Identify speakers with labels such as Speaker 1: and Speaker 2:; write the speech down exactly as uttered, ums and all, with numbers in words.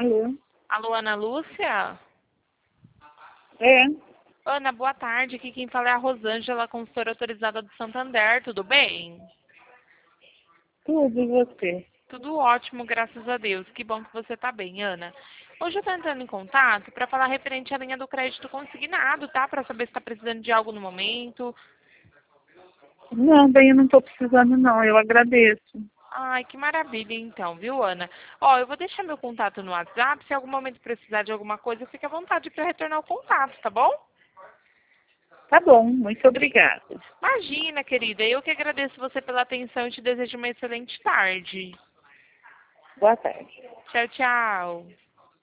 Speaker 1: Alô?
Speaker 2: Alô, Ana Lúcia?
Speaker 1: É,
Speaker 2: Ana, boa tarde. Aqui quem fala é a Rosângela, consultora autorizada do Santander. Tudo bem?
Speaker 1: tudo e você?
Speaker 2: Tudo ótimo, graças a Deus. Que bom que você está bem, Ana. Hoje eu estou entrando em contato para falar referente à linha do crédito consignado, tá? Para saber se está precisando de algo no momento.
Speaker 1: Não, bem, eu não estou precisando não, eu agradeço.
Speaker 2: Ai, que maravilha então, viu, Ana? Ó, eu vou deixar meu contato no WhatsApp. Se em algum momento precisar de alguma coisa, fique à vontade para retornar o contato, tá bom?
Speaker 1: Tá bom, muito obrigada.
Speaker 2: Imagina, querida. Eu que agradeço você pela atenção e te desejo uma excelente tarde.
Speaker 1: Boa tarde.
Speaker 2: Tchau, tchau.